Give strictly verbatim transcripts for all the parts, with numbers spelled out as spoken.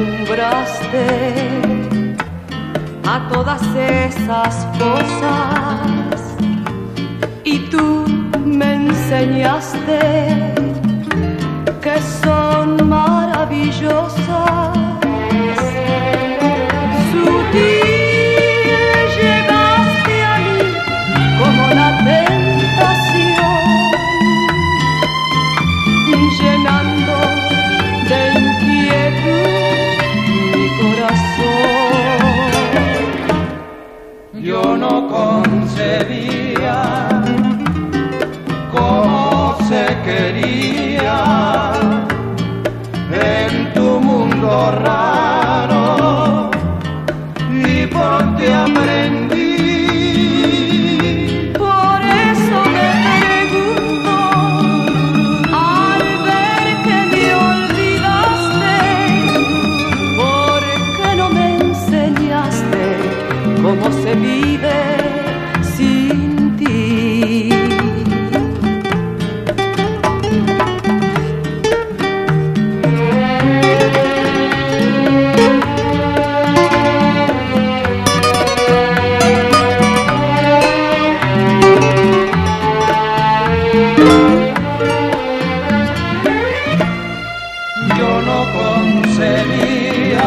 acostumbraste a todas esas cosas y tú me enseñaste que son maravillosas. Sutil llegaste a mí como la tentación, llenando de inquietud mi corazón. Yo no concebía cómo se quería en tu mundo raro, y por ti aprendí. Por eso me pregunto, al ver que me olvidaste, ¿por qué no me enseñaste cómo se vive sin ti? Yo no concebía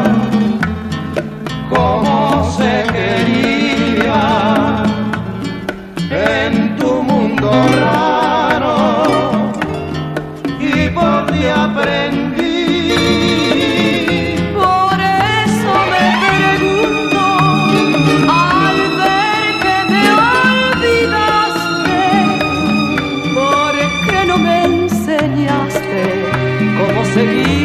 cómo se quería en tu mundo raro, y por ti aprendí. Por eso me pregunto, al ver que me olvidaste, ¿por qué no me enseñaste cómo seguir?